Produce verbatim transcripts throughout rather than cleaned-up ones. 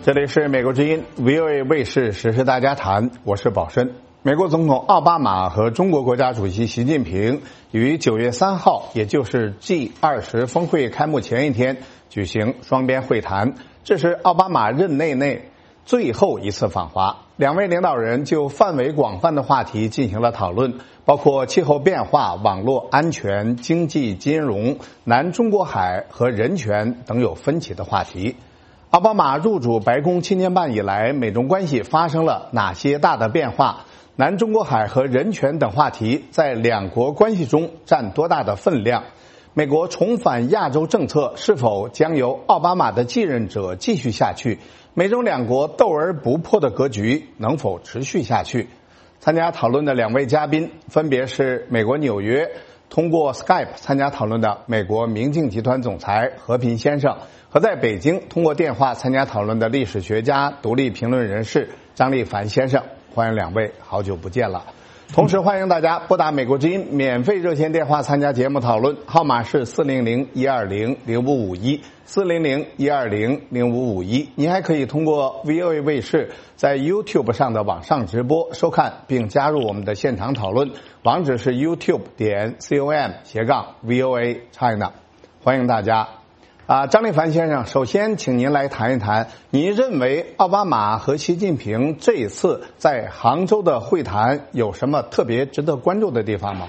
这里是美国之音 V O A 卫视时事大家谈，我是宝申。美国总统奥巴马和中国国家主席习近平于九月三号，也就是 G 二十 峰会开幕前一天举行双边会谈，这是奥巴马任内内最后一次访华。两位领导人就范围广泛的话题进行了讨论，包括气候变化、网络安全、经济金融、南中国海和人权等有分歧的话题。奥巴马入主白宫七年半以来，美中关系发生了哪些大的变化？南中国海和人权等话题在两国关系中占多大的分量？美国重返亚洲政策是否将由奥巴马的继任者继续下去？美中两国斗而不破的格局能否持续下去？参加讨论的两位嘉宾分别是美国纽约通过 Skype 参加讨论的美国明镜集团总裁和平先生，和在北京通过电话参加讨论的历史学家、独立评论人士张立凡先生。欢迎两位，好久不见了。同时欢迎大家拨打美国之音免费热线电话参加节目讨论，号码是四零零一二零零五五一 四零零一二零零五五一。您还可以通过 V O A 卫视在 YouTube 上的网上直播收看并加入我们的现场讨论，网址是 YouTube 点 com 斜杠 V O A China。欢迎大家。啊，张立凡先生，首先请您来谈一谈，您认为奥巴马和习近平这一次在杭州的会谈有什么特别值得关注的地方吗？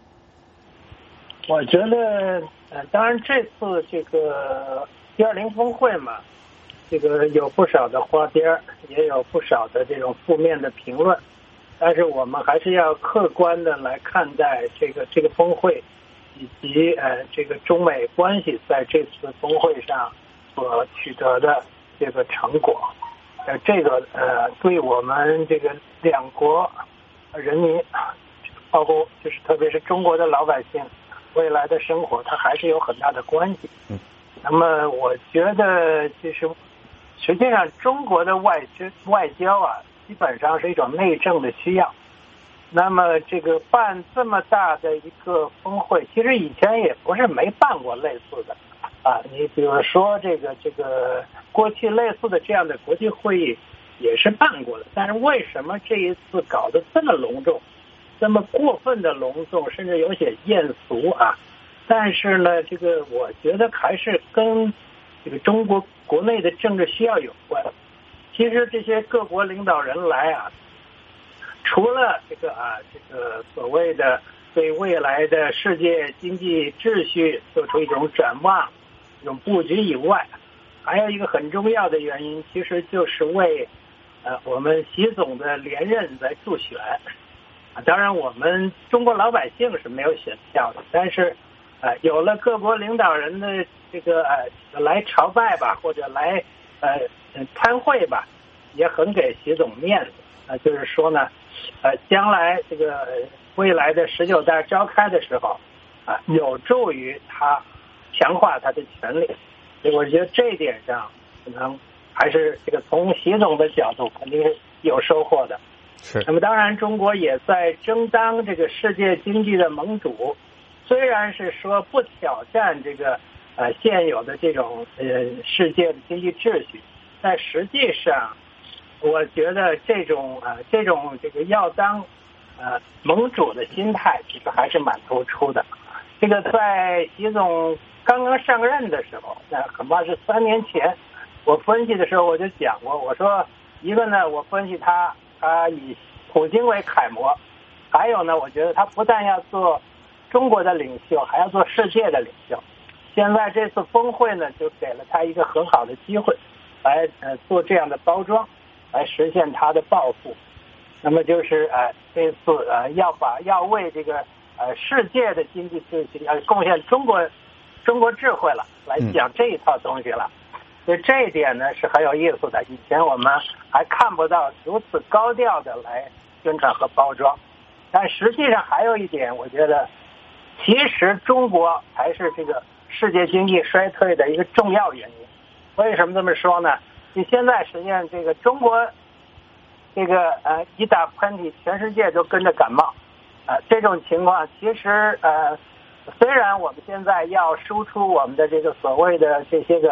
我觉得，呃，当然这次这个 G 二十 峰会嘛，这个有不少的花边，也有不少的这种负面的评论，但是我们还是要客观的来看待这个这个峰会。以及呃，这个中美关系在这次峰会上所取得的这个成果，呃，这个呃，对我们这个两国人民，包括就是特别是中国的老百姓未来的生活，它还是有很大的关系。嗯，那么我觉得就是实际上中国的外交外交啊，基本上是一种内政的需要。那么这个办这么大的一个峰会，其实以前也不是没办过类似的啊。你比如说这个这个过去类似的这样的国际会议也是办过的，但是为什么这一次搞得这么隆重，这么过分的隆重，甚至有些艳俗啊？但是呢，这个我觉得还是跟这个中国国内的政治需要有关。其实这些各国领导人来啊，除了这个啊，这个所谓的对未来的世界经济秩序做出一种展望、一种布局以外，还有一个很重要的原因，其实就是为呃我们习总的连任来助选。啊，当然我们中国老百姓是没有选票的，但是呃有了各国领导人的这个呃来朝拜吧，或者来呃参会吧，也很给习总面子。啊，就是说呢，呃，将来这个未来的十九大召开的时候，啊，有助于他强化他的权力。所以我觉得这一点上，可能还是这个从习总的角度肯定是有收获的。 是。 那么当然，中国也在争当这个世界经济的盟主，虽然是说不挑战这个呃现有的这种呃世界的经济秩序，但实际上，我觉得这种啊、呃，这种这个要当呃盟主的心态，其实还是蛮突出的。这个在习总刚刚上任的时候，那恐怕是三年前，我分析的时候我就讲过，我说一个呢，我分析他他以普京为楷模，还有呢，我觉得他不但要做中国的领袖，还要做世界的领袖。现在这次峰会呢，就给了他一个很好的机会，来呃做这样的包装。来实现他的抱负，那么就是呃这次呃要把要为这个呃世界的经济秩序要贡献中国中国智慧了，来讲这一套东西了。所以这一点呢是很有意思的，以前我们还看不到如此高调的来宣传和包装。但实际上还有一点，我觉得其实中国才是这个世界经济衰退的一个重要原因。为什么这么说呢？你现在实际上这个中国这个呃一打喷嚏，全世界都跟着感冒，呃这种情况其实呃虽然我们现在要输出我们的这个所谓的这些个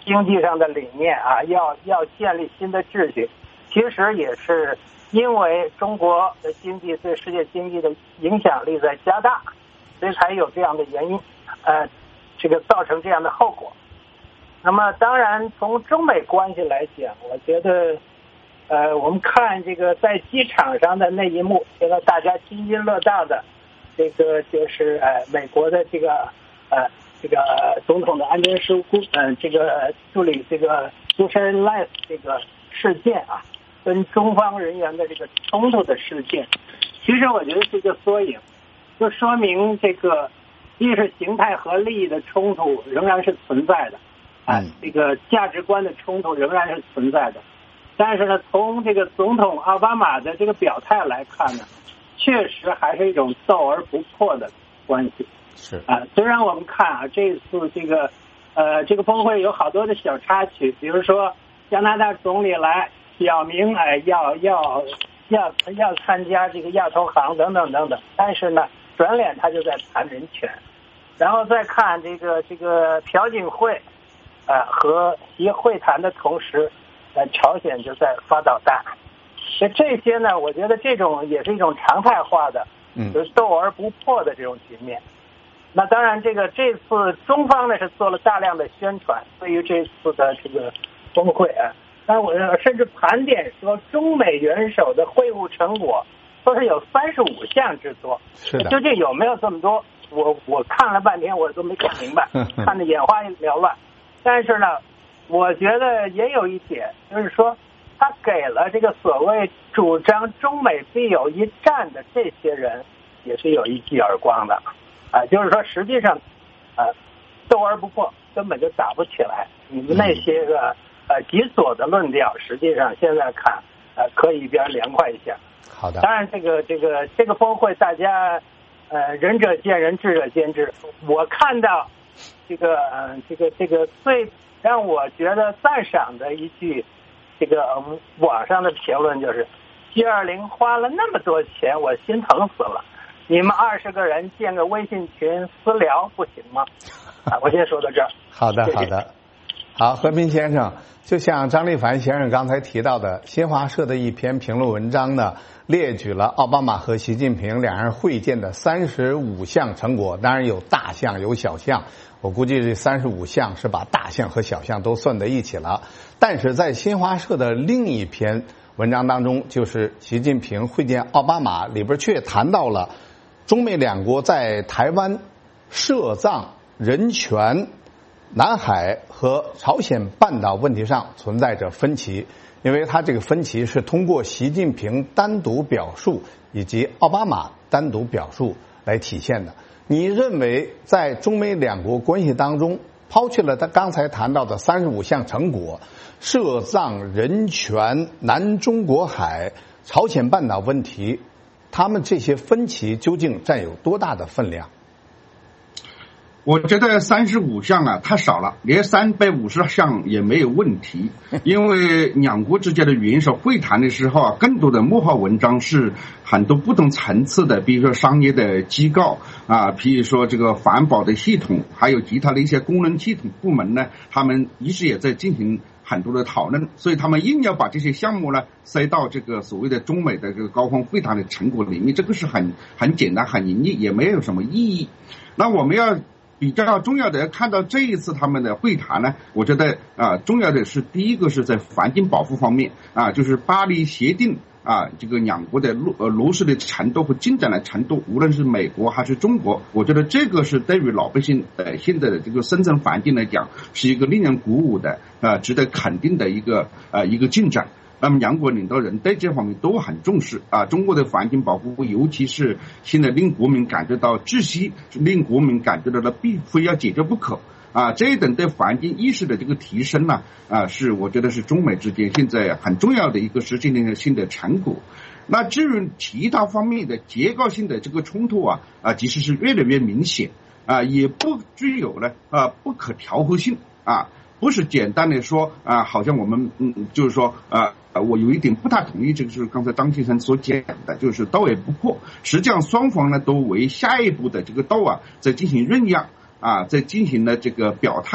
经济上的理念啊，要要建立新的秩序，其实也是因为中国的经济对世界经济的影响力在加大，所以才有这样的原因，呃，这个造成这样的后果。那么当然从中美关系来讲，我觉得呃，我们看这个在机场上的那一幕，现在大家津津乐道的，这个就是呃美国的这个呃这个总统的安全事务顾呃这个助理这个 Susan Rice 这个事件啊，跟中方人员的这个冲突的事件，其实我觉得是一个缩影，就说明这个意识形态和利益的冲突仍然是存在的，啊，这个价值观的冲突仍然是存在的。但是呢，从这个总统奥巴马的这个表态来看呢，确实还是一种斗而不破的关系。 是啊，虽然我们看啊，这次这个呃这个峰会有好多的小插曲，比如说加拿大总理来表明哎要要要要参加这个亚投行等等等等，但是呢，转脸他就在谈人权，然后再看这个这个朴槿惠啊、呃、和习会谈的同时。呃，朝鲜就在发导弹，所以这些呢，我觉得这种也是一种常态化的，就是斗而不破的这种局面。那当然，这个这次中方呢是做了大量的宣传，对于这次的这个峰会啊，但我甚至盘点说，中美元首的会晤成果都是有三十五项之多。 是的， 究竟有没有这么多？我我看了半天，我都没看明白，看得眼花缭乱。但是呢。我觉得也有一点，就是说，他给了这个所谓主张中美必有一战的这些人，也是有一记耳光的，啊，就是说，实际上，啊，斗而不破，根本就打不起来。你们那些个呃极左的论调，实际上现在看，呃，可以一边凉快一下。 好的。 当然，这个这个这个峰会，大家呃仁者见仁，智者见智。我看到这个呃这个这个最。让我觉得赞赏的一句，这个网上的评论就是 ：G 二零 花了那么多钱，我心疼死了。你们二十个人建个微信群私聊不行吗？啊，我先说到这儿。 好的，好的。好，和平先生，就像张立凡先生刚才提到的，新华社的一篇评论文章呢，列举了奥巴马和习近平两人会见的三十五项成果，当然有大项有小项。我估计这三十五项是把大项和小项都算在一起了，但是在新华社的另一篇文章当中，就是习近平会见奥巴马里边却谈到了中美两国在台湾、涉藏、人权、南海和朝鲜半岛问题上存在着分歧，因为他这个分歧是通过习近平单独表述以及奥巴马单独表述来体现的。你认为在中美两国关系当中，抛去了他刚才谈到的三十五项成果，涉藏、人权、南中国海、朝鲜半岛问题，他们这些分歧究竟占有多大的分量？ 我觉得三十五项啊太少了，连三百五十项也没有问题。因为两国之间的元首会谈的时候啊，更多的幕后文章是很多不同层次的，比如说商业的机构啊，比如说这个环保的系统，还有其他的一些功能系统部门呢，他们一直也在进行很多的讨论，所以他们硬要把这些项目呢塞到这个所谓的中美的这个高峰会谈的成果里面，这个是很很简单很容易，也没有什么意义。那我们要比较重要的看到这一次他们的会谈呢，我觉得啊、呃，重要的是第一个是在环境保护方面啊，就是巴黎协定啊，这个两国的落呃落实的程度和进展的程度，无论是美国还是中国，我觉得这个是对于老百姓呃现在的这个生存环境来讲，是一个令人鼓舞的啊、呃，值得肯定的一个呃一个进展。那么两国领导人对这方面都很重视啊，中国的环境保护，尤其是现在令国民感觉到窒息，令国民感觉到了必非要解决不可啊，这一等对环境意识的这个提升呢啊，是我觉得是中美之间现在很重要的一个实践性的成果。那至于其他方面的结构性的这个冲突啊啊，其实是越来越明显啊，也不具有呢啊不可调和性啊。不是简单的说啊，好像我们嗯，就是说啊，我有一点不太同意，这个是刚才张先生所讲的，就是斗而不破。实际上双方呢都为下一步的这个斗啊，在进行酝酿啊，在进行了这个表态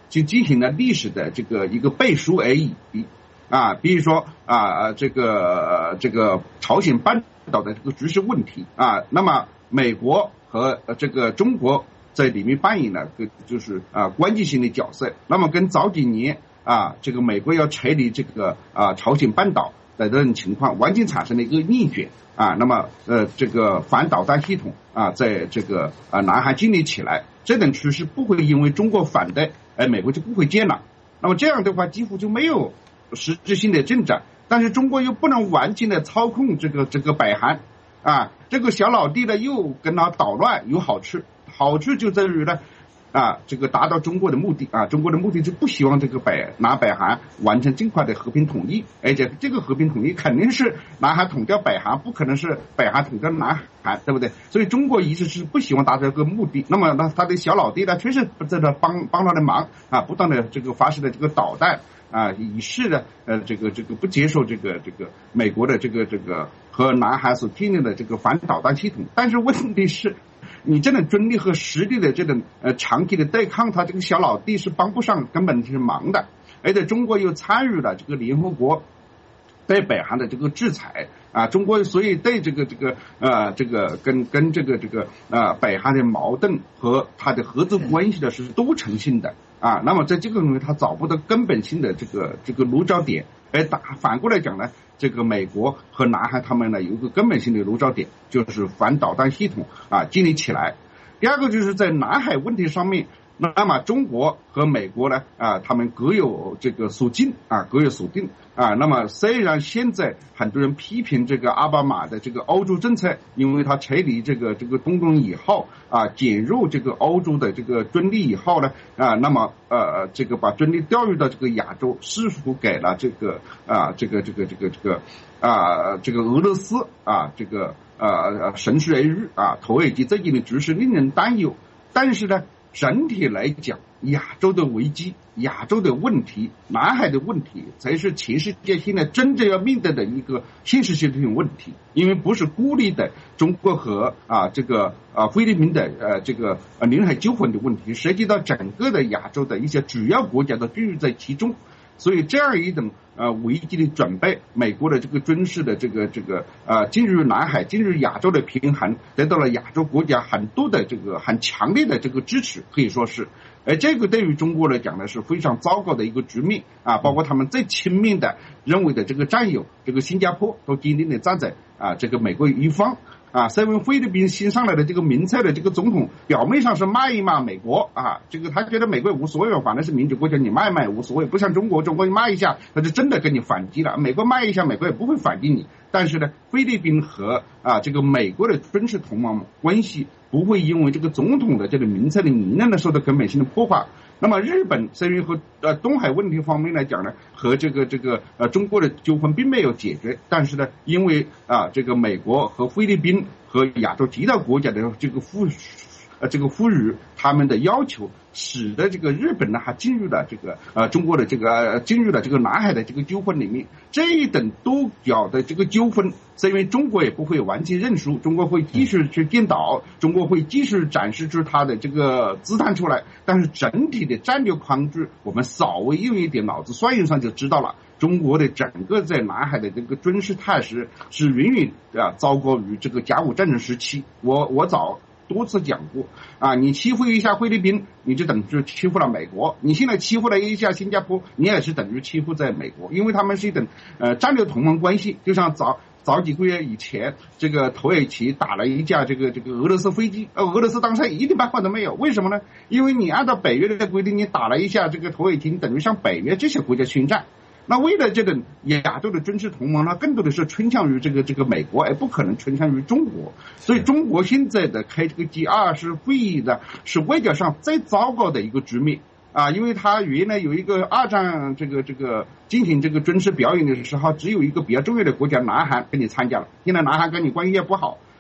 就进行了历史的这个一个背书而已啊。比如说啊，这个这个朝鲜半岛的这个局势问题啊，那么美国和这个中国在里面扮演了个就是啊关键性的角色。那么跟早几年啊这个美国要撤离这个啊朝鲜半岛的这种情况完全产生了一个逆转啊。那么呃这个反导弹系统啊在这个啊南海建立起来，这种趋势不会因为中国反对而美国就不会建了。那么这样的话几乎就没有实质性的进展。但是中国又不能完全的操控这个这个北韩啊，这个小老弟呢又跟他捣乱有好处，好处就在于呢啊这个达到中国的目的啊，中国的目的就不希望这个北拿北韩完成尽快的和平统一，而且这个和平统一肯定是南韩统掉北韩，不可能是北韩统掉南韩，对不对？所以中国一直是不希望达到这个目的。那么他他的小老弟呢确实在这帮帮他的忙啊，不断的这个发射的这个导弹啊，以示的呃这个这个不接受这个这个美国的这个这个和南韩所建立的这个反导弹系统。但是问题是，你这种军力和实力的这种呃长期的对抗，他这个小老弟是帮不上，根本是忙的。而且中国又参与了这个联合国对北韩的这个制裁啊，中国所以对这个这个呃这个跟跟这个这个呃北韩的矛盾和它的合作关系的是多层性的啊。那么在这个东西它找不到根本性的这个这个落脚点，而打反过来讲呢，这个美国和南韩他们呢有一个根本性的落脚点，就是反导弹系统啊建立起来。第二个就是在南海问题上面，那么中国和美国呢啊他们各有这个所进啊各有所定啊。那么虽然现在很多人批评这个奥巴马的这个欧洲政策，因为他撤离这个这个东东以后啊减弱这个欧洲的这个军力以后呢啊那么呃这个把军力调入到这个亚洲，似乎给了这个啊这个这个这个这个啊这个俄罗斯啊这个呃乘虚而入啊，土耳其最近的局势令人担忧。但是呢整体来讲，亚洲的危机、亚洲的问题、南海的问题，才是全世界现在真正要面对的一个现实性的问题。因为不是孤立的中国和啊这个啊菲律宾的呃这个呃领海纠纷的问题，涉及到整个的亚洲的一些主要国家都居住在其中。所以这样一种呃危机的准备，美国的这个军事的这个这个呃进入南海、进入亚洲的平衡，得到了亚洲国家很多的这个很强烈的这个支持，可以说是。而这个对于中国来讲呢是非常糟糕的一个局面啊，包括他们最亲密的认为的这个战友，这个新加坡都坚定的站在啊这个美国一方。啊，身为菲律宾新上来的这个民粹的这个总统，表面上是骂一骂美国啊，这个他觉得美国无所谓，反正是民主国家，你骂一骂也无所谓，不像中国，中国骂一下他就真的跟你反击了，美国骂一下美国也不会反击你。但是呢，菲律宾和啊这个美国的军事同盟关系不会因为这个总统的这个民粹的理念呢受到根本性的破坏。那么日本虽然和呃东海问题方面来讲呢，和这个这个呃中国的纠纷并没有解决，但是呢，因为啊这个美国和菲律宾和亚洲其他国家的这个富呃这个赋予他们的要求，使得这个日本呢还进入了这个呃中国的这个、呃、进入了这个南海的这个纠纷里面。这一等多角的这个纠纷，是因为中国也不会完全认输，中国会继续去颠倒，中国会继续展示出它的这个姿态出来。但是整体的战略框架，我们稍微用一点脑子算一算就知道了，中国的整个在南海的这个军事态势是远远啊糟糕于这个甲午战争时期。我我早多次讲过啊，你欺负一下菲律宾，你就等于欺负了美国；你现在欺负了一下新加坡，你也是等于欺负在美国，因为他们是一种呃战略同盟关系。就像早早几个月以前，这个土耳其打了一架这个这个俄罗斯飞机，呃，俄罗斯当时一点办法都没有。为什么呢？因为你按照北约的规定，你打了一下这个土耳其，你等于向北约这些国家宣战。那为了这个亚洲的军事同盟呢，更多的是倾向于这个这个美国，而不可能倾向于中国。所以中国现在的开这个 G 二十会议的是外交上最糟糕的一个局面啊，因为他原来有一个二战这个这个进行这个军事表演的时候，只有一个比较重要的国家南韩跟你参加了，现在南韩跟你关系也不好，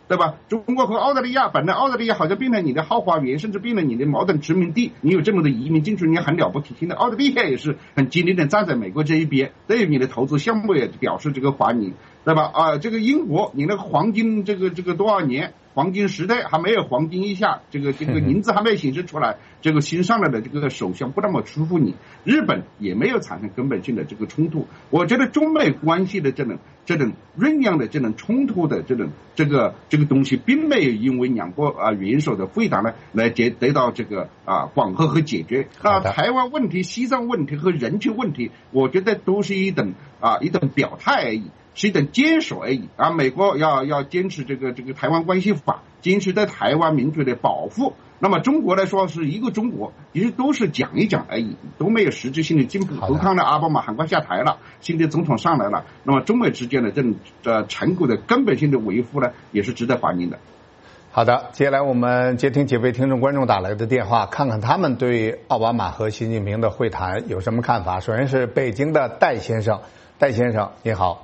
对吧？中国和澳大利亚，本来澳大利亚好像变成你的后花园，甚至变成你的矛盾殖民地。你有这么多移民进去，你很了不起。现在澳大利亚也是很坚定的站在美国这一边，对你的投资项目也表示这个欢迎，对吧？啊，这个英国，你那个黄金这个这个多少年？黄金时代还没有黄金以下，这个这个银子还没有显示出来，这个新上来的这个首相不那么舒服你，日本也没有产生根本性的这个冲突。我觉得中美关系的这种这种酝酿的这种冲突的这种这个这个东西，并没有因为两国啊元首的会谈呢来解得到这个啊缓和和解决。那台湾问题、西藏问题和人权问题，我觉得都是一等啊一等表态而已。是一等坚守而已啊！美国要要坚持这个这个台湾关系法，坚持对台湾民主的保护。那么中国来说是一个中国，其实都是讲一讲而已，都没有实质性的进步。都看到奥巴马很快下台了，新的总统上来了，那么中美之间的这种呃成果的根本性的维护呢，也是值得欢迎的。 好的，接下来我们接听几位听众观众打来的电话，看看他们对奥巴马和习近平的会谈有什么看法。首先是北京的戴先生，戴先生你好。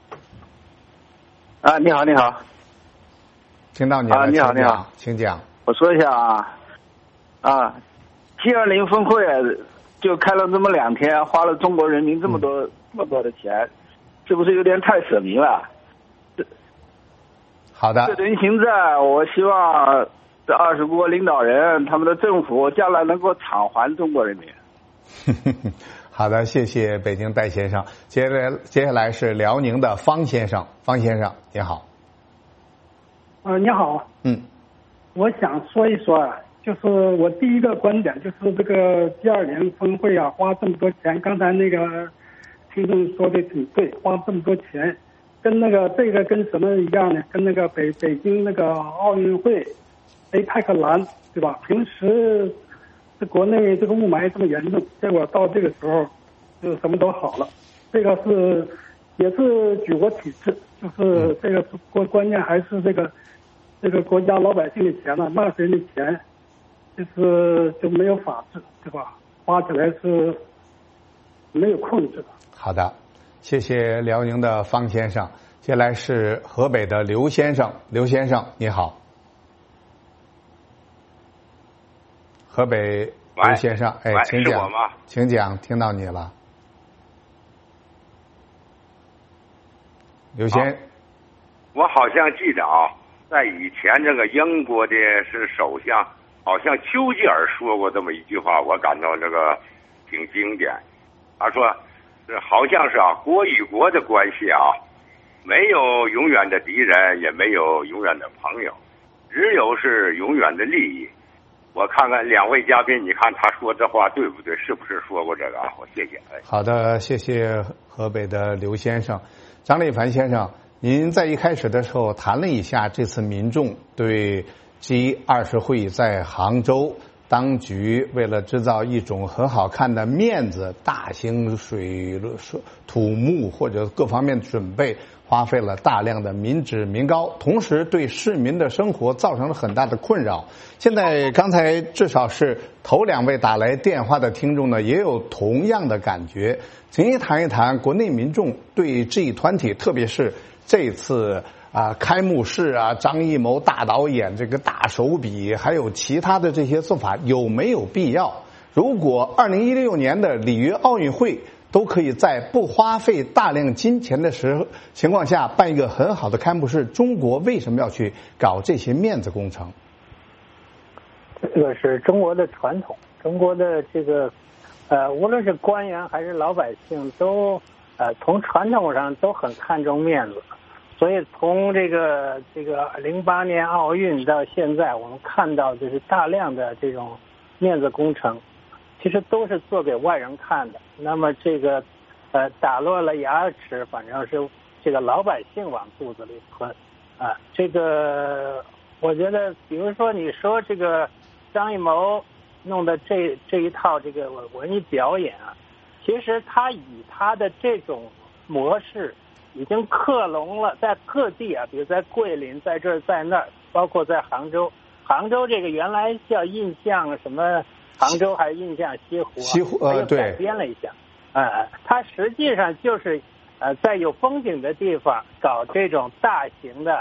啊，你好，你好， 听到你了。 啊，你好，你好， 请讲。 我说一下啊，啊 ，G 二零峰会就开了这么两天，花了中国人民这么多、嗯、这么多的钱，是不是有点太舍民了？ 好的。 这人行债，我希望这二十国领导人他们的政府将来能够偿还中国人民。 好的，谢谢北京戴先生。接下来，接下来是辽宁的方先生，方先生你好。 呃，你好。 嗯， 我想说一说啊，就是我第一个观点就是这个 G 二零峰会啊，花这么多钱，刚才那个听众说的挺对，花这么多钱，跟那个这个跟什么一样呢？跟那个北北京那个奥运会 A P E C 蓝，对吧？平时国内这个雾霾这么严重，结果到这个时候就什么都好了。这个是也是举国体制，就是这个关关键还是这个这个国家老百姓的钱呢、啊，纳税人的钱，就是就没有法治，对吧？花起来是没有控制的。 好的，谢谢辽宁的方先生。接下来是河北的刘先生，刘先生你好。河北刘先生，哎，请讲，请讲，听到你了。刘先， 我好像记得啊，在以前这个英国的是首相，好像丘吉尔说过这么一句话，我感到这个挺经典。他说，这好像是啊，国与国的关系啊，没有永远的敌人，也没有永远的朋友，只有是永远的利益。我看看两位嘉宾，你看他说这话对不对？是不是说过这个啊？我谢谢。哎， 好的，谢谢河北的刘先生。张立凡先生，您在一开始的时候谈了一下这次民众对 G 二十会议在杭州，当局为了制造一种很好看的面子，大兴水土木或者各方面准备，花费了大量的民脂民膏，同时对市民的生活造成了很大的困扰。现在刚才至少是头两位打来电话的听众呢，也有同样的感觉。请您谈一谈国内民众对这一团体，特别是这次啊开幕式啊，张艺谋大导演这个大手笔，还有其他的这些做法有没有必要？如果二零一六年的里约奥运会都可以在不花费大量金钱的时候情况下办一个很好的开幕式，中国为什么要去搞这些面子工程？ 这个是中国的传统，中国的这个呃，无论是官员还是老百姓都呃，从传统上都很看重面子。所以从这个这个零八年奥运到现在，我们看到就是大量的这种面子工程，其实都是做给外人看的。那么这个呃打落了牙齿，反正是这个老百姓往肚子里吞啊。这个我觉得，比如说你说这个张艺谋弄的这这一套这个文艺表演啊，其实他以他的这种模式已经克隆了在各地啊，比如在桂林，在这儿在那儿，包括在杭州。杭州这个原来叫印象什么？杭州还是印象西湖、啊？ 西湖呃，对， 改编了一下。呃，它实际上就是呃，在有风景的地方搞这种大型的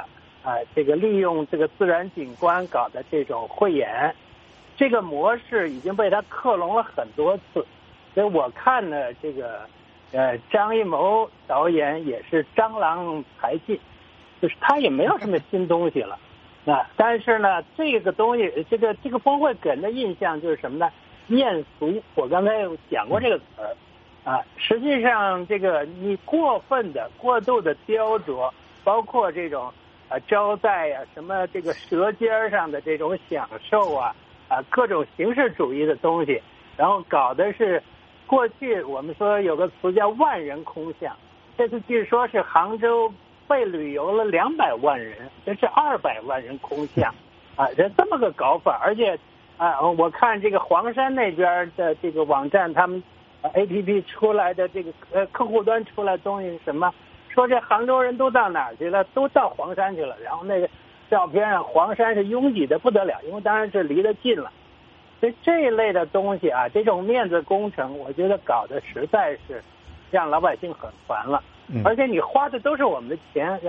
啊，这个利用这个自然景观搞的这种汇演，这个模式已经被他克隆了很多次，所以我看呢，这个呃张艺谋导演也是江郎才尽，就是他也没有什么新东西了啊。但是呢，这个东西，这个这个峰会给人的印象就是什么呢？艳俗。我刚才有讲过这个词儿啊。实际上，这个你过分的、过度的雕琢，包括这种啊招待呀、啊，什么这个舌尖上的这种享受啊啊，各种形式主义的东西，然后搞的是过去我们说有个词叫万人空巷，这次据说是杭州被旅游了两百万人，这是二百万人空巷啊，这这么个搞法。而且啊，我看这个黄山那边的这个网站，他们 A P P 出来的这个呃客户端出来东西是什么？说这杭州人都到哪儿去了？都到黄山去了。然后那个照片上黄山是拥挤的不得了，因为当然是离得近了。所以这一类的东西啊，这种面子工程，我觉得搞得实在是让老百姓很烦了。而且你花的都是我们的钱。